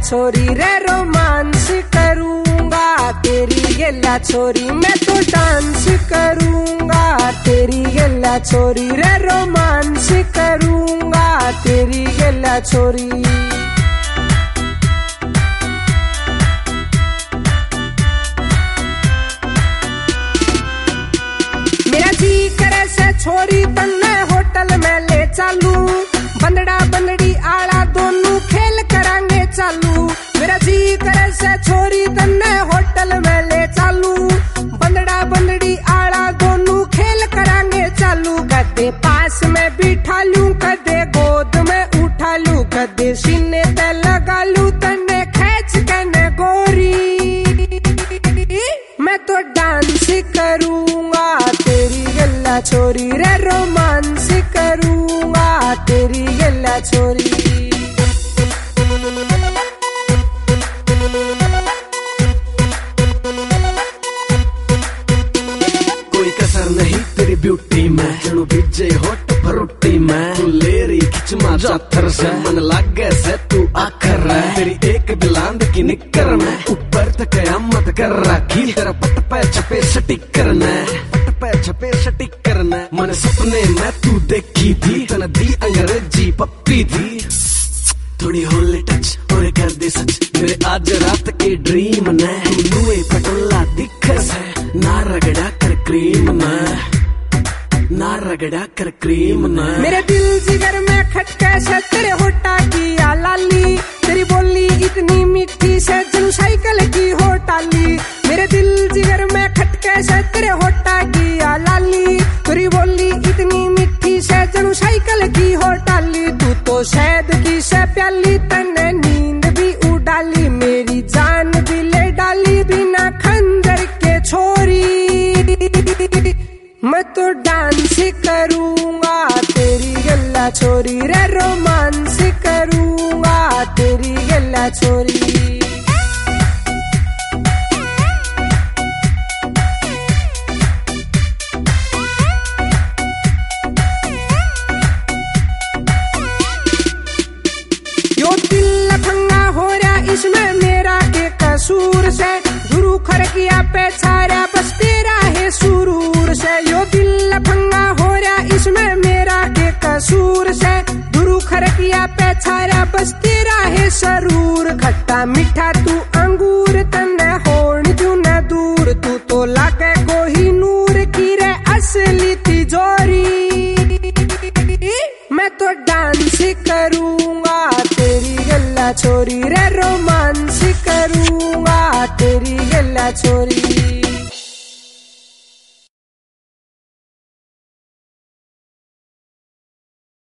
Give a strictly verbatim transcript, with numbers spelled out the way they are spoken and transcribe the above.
छोरी रे रोमांस करूंगा तेरी गला छोरी, मैं तो डांस करूंगा तेरी गला छोरी रे रोमांस करूंगा तेरी गला छोरी। मेरा जी करे से छोरी तन्ने होटल में ले चालू, बंदड़ा बंदड़ी आला दोनों खेल करांगे चालू। मेरा जी करे से छोरी तन्ने होटल में ले चालू, बंदड़ा बंदड़ी आला दोनों खेल करांगे चालू। कदे पास में बिठा लूं, कदे गोद में उठा लूं, कदे सीने ते लगा लूं तन्ने खींच के ने गोरी। मैं तो डांस करूंगा तेरी गला छोरी रे रोमांस करूंगा तेरी गला छोरी। कोई कसर नहीं तेरी ब्यूटी में, जणू बीजे होट फरूटी में। तू लेरी खिच मा जातर से मन लागे से तू आखर है। तेरी एक बिलांद की निकर में ऊपर तक कयामत कर रखी। तेरा पट पे छपे स्टिकर ने, पट पे छपे स्टिकर ने। मन सपने में तू देखी थी, तन दी अंग्रेजी पप्पी थी। थोड़ी होली टच और कर दे सच मेरे आज रात के ड्रीम ने। नुए पटोला दिख से ना रगड़ा कर क्रीम में, ना रगड़ा कर क्रीम में। मेरे दिल जिगर में खटके से तेरे होटा की लाली, तेरी बोली इतनी मीठी से जनु साइकिल की हो टाली। मेरे दिल जिगर में खटके से तेरे होटा की लाली, तेरी बोली इतनी मीठी से जनु साइकिल की हो टाली। तू तो शहद की से प्याली, तन्ने नींद भी उडाली। मेरी जान भी ले डाली बिना खंजर के छोरी। मैं तो डांस करूंगा तेरी गला छोरी रे रोमांस करूंगा तेरी गला छोरी। यो दिल लफंगा हो रहा इसमें मेरा के कसूर से, गुरु खरकिया पे छाया बस तेरा है सुरूर से। यो दिल लफंगा हो रहा इसमें मेरा के कसूर से, गुरु खरकिया पे छाया बस तेरा है सरूर। खट्टा मीठा तू अंगूर तन्ने होड़ तू न दूर, तू तो लागे कोही नूर की रे असली तिजोरी। मैं तो डांस करूंगा तेरी गला छोरी रे रोमांस करूंगा तेरी गला छोरी।